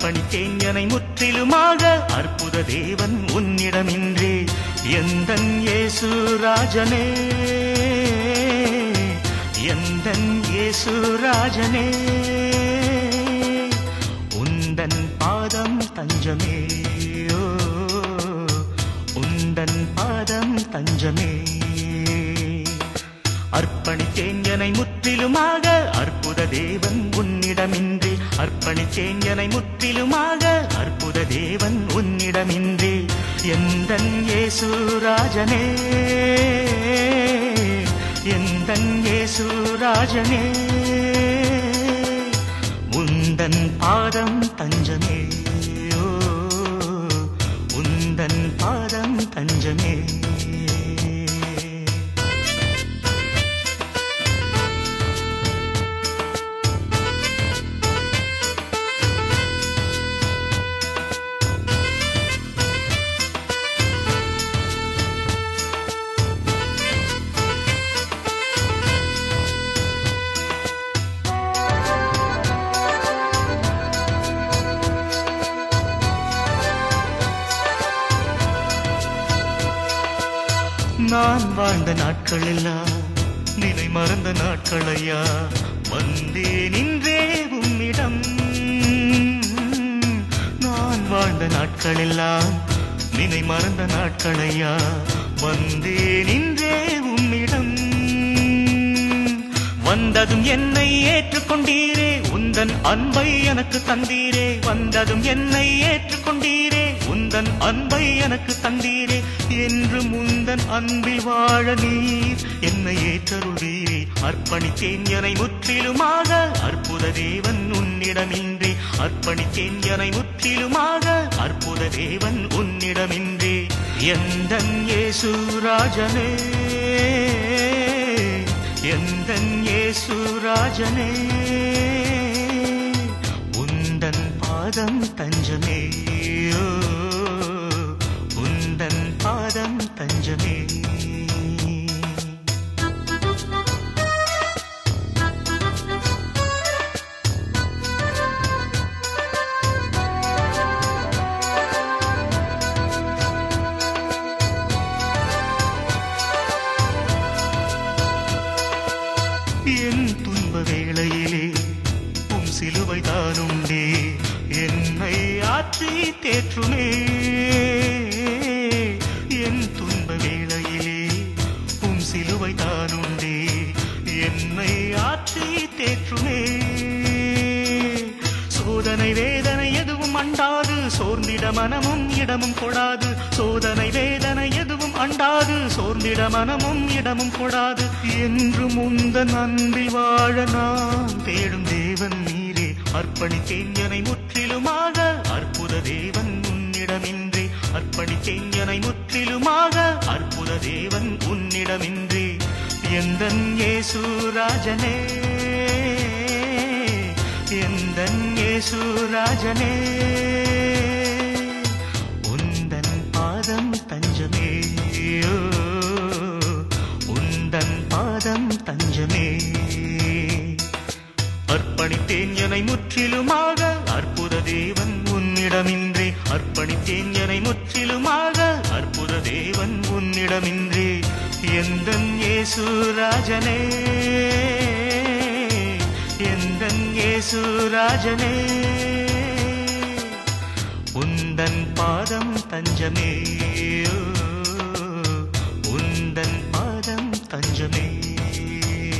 அர்ப்பணித்தேன் என்னை முற்றிலுமாக அற்புத தேவன் உன்னிடமின்றே எந்தன் இயேசு ராஜனே எந்தன் இயேசு ராஜனே உந்தன் பாதம் தஞ்சமே உந்தன் பாதம் தஞ்சமே அர்ப்பணித்தேன் என்னை முற்றிலுமாக அற்புத தேவன் உன்னிடமின்றி அர்ப்பணித்தேன் என்னை முற்றிலுமாக அற்புத தேவன் உன்னிடமின்றி எந்தன் இயேசு ராஜனே எந்தன் இயேசு ராஜனே உந்தன் பாதம் தஞ்சமே உந்தன் பாதம் தஞ்சமே நான் வாழ்ந்த நாட்களெல்லாம் நினை மறந்த நாட்களையா வந்தே நின்றே உம்மிடம் நான் வாழ்ந்த நாட்களெல்லாம் நினை மறந்த நாட்களையா வந்தே நின்றே உம்மிடம் வந்ததும் என்னை ஏற்றுக்கொண்டீரே உந்தன் அன்பை எனக்கு தந்தீரே வந்ததும் என்னை ஏற்றுக்கொண்டீரே உந்தன் அன்பை எனக்கு தந்தீரே என்று முந்தன் அன்பில் வாழ நீர் என்னை ஏற்றருளீரே அர்ப்பணித்தேன் என்னை முற்றிலுமாக அற்புத தேவன் உன்னிடமின்றி அர்ப்பணித்தேன் என்னை முற்றிலுமாக அற்புத தேவன் உன்னிடமின்றி எந்தன் இயேசு ராஜனே எந்தன் இயேசு ராஜனே உந்தன் பாதம் தஞ்சமே உந்தன் பாதம் தஞ்சமே என் துன்ப வேளையிலே உம் சிலுவை தானுண்டே என்னை ஆற்றி தேற்றுமே என் துன்ப வேளையிலே உம் சிலுவை தானுண்டே என்னை ஆற்றி தேற்றுமே சோதனை வேதனை எதுவும் அண்டாது சோர்ந்திட மனமும் இடமும் கொடாது சோதனை வேதனை எதுவும் அண்டாது சோர்ந்திட மனமும் இடமும் கொடாது என்று முந்தன் அன்பில் வாழ நான் தேடும் தேவன் நீரே அர்ப்பணித்தேன் என்னை முற்றிலுமாக அற்புத தேவன் உன்னிடமின்றி அர்ப்பணித்தேன் என்னை முற்றிலுமாக அற்புத தேவன் உன்னிடமின்றி எந்தன் இயேசு ராஜனே எந்தன் இயேசு ராஜனே உந்தன் பாதம் தஞ்சமே உந்தன் பாதம் தஞ்சமே அர்ப்பணித்தேன் என்னை முற்றிலுமாக அற்புத தேவன் உன்னிடமின்றி அர்ப்பணித்தேன் என்னை முற்றிலுமாக அற்புத தேவன் உன்னிடமின்றி எந்தன் இயேசு ராஜனே எந்தன் இயேசு ராஜனே உந்தன் பாதம் தஞ்சமே உந்தன் பாதம் தஞ்சமே